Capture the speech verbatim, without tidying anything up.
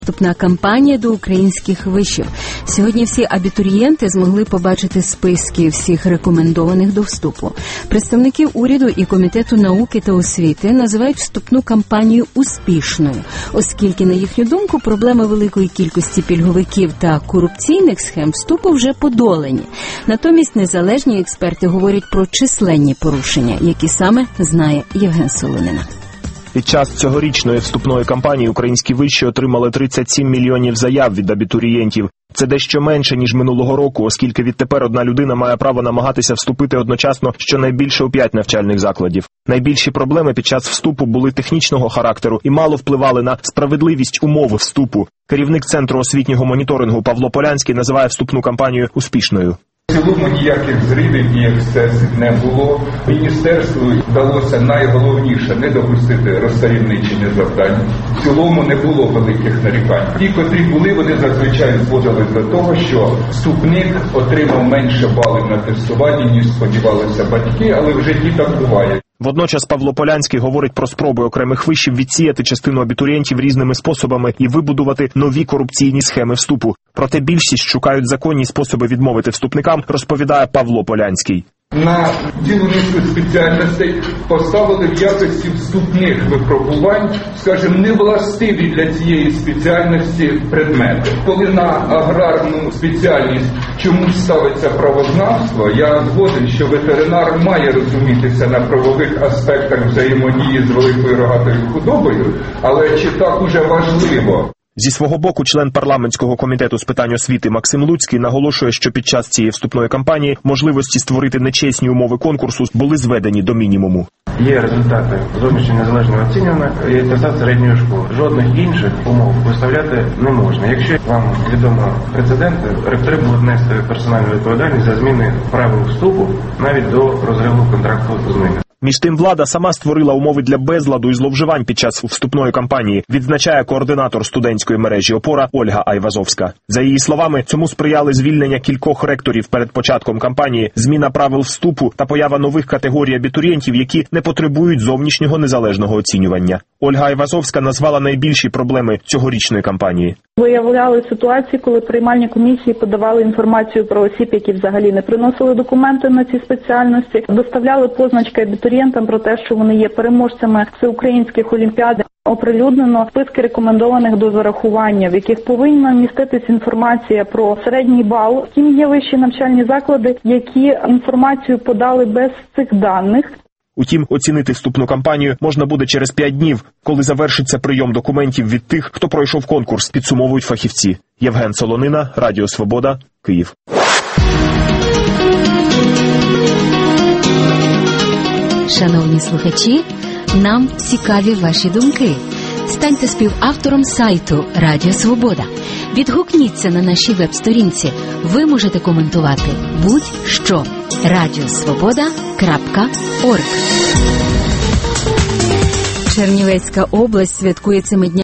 Вступна кампанія до українських вишів. Сьогодні всі абітурієнти змогли побачити списки всіх рекомендованих до вступу. Представники уряду і Комітету науки та освіти називають вступну кампанію успішною, оскільки, на їхню думку, проблеми великої кількості пільговиків та корупційних схем вступу вже подолані. Натомість незалежні експерти говорять про численні порушення, які саме знає Євген Солонина. Під час цьогорічної вступної кампанії українські виші отримали тридцять сім мільйонів заяв від абітурієнтів. Це дещо менше, ніж минулого року, оскільки відтепер одна людина має право намагатися вступити одночасно щонайбільше у п'ять навчальних закладів. Найбільші проблеми під час вступу були технічного характеру і мало впливали на справедливість умов вступу. Керівник Центру освітнього моніторингу Павло Полянський називає вступну кампанію успішною. В цілому ніяких зривів, ніяких ексцесів не було. Міністерству вдалося найголовніше не допустити розтаємничення завдань. В цілому не було великих нарікань. Ті, котрі були, вони зазвичай зводили до того, що вступник отримав менше балів на тестуванні, ніж сподівалися батьки, але в житті так буває. Водночас Павло Полянський говорить про спроби окремих вишів відсіяти частину абітурієнтів різними способами і вибудувати нові корупційні схеми вступу. Проте більшість шукають законні способи відмовити вступникам, розповідає Павло Полянський. На цілу низку спеціальностей поставили в якості вступних випробувань, скажімо, невластиві для цієї спеціальності предмети. Коли на аграрну спеціальність чомусь ставиться правознавство, я згоден, що ветеринар має розумітися на правових аспектах взаємодії з великою рогатою худобою, але чи так уже важливо? Зі свого боку, член парламентського комітету з питань освіти Максим Луцький наголошує, що під час цієї вступної кампанії можливості створити нечесні умови конкурсу були зведені до мінімуму. Є результати зовнішнього незалежного оцінювання і атестат середньої школи. Жодних інших умов виставляти не можна. Якщо вам відомо прецеденти, ректори будуть нести персональну відповідальність за зміни правил вступу навіть до розриву контракту з ними. Між тим, влада сама створила умови для безладу і зловживань під час вступної кампанії, відзначає координатор студентської мережі «Опора» Ольга Айвазовська. За її словами, цьому сприяли звільнення кількох ректорів перед початком кампанії, зміна правил вступу та поява нових категорій абітурієнтів, які не потребують зовнішнього незалежного оцінювання. Ольга Айвазовська назвала найбільші проблеми цьогорічної кампанії. Виявляли ситуації, коли приймальні комісії подавали інформацію про осіб, які взагалі не приносили документи на ці спеціальності, доставляли позначки абітурієнтам про те, що вони є переможцями всеукраїнських олімпіад. Оприлюднено списки рекомендованих до зарахування, в яких повинна міститись інформація про середній бал. Втім, є вищі навчальні заклади, які інформацію подали без цих даних. Утім, оцінити вступну кампанію можна буде через п'ять днів, коли завершиться прийом документів від тих, хто пройшов конкурс, підсумовують фахівці. Євген Солонина, Радіо Свобода, Київ. Шановні слухачі, нам цікаві ваші думки. Станьте співавтором сайту Радіо Свобода. Відгукніться на нашій веб-сторінці. Ви можете коментувати будь-що. радіосвобода крапка орг. Чернівецька область святкує цими днями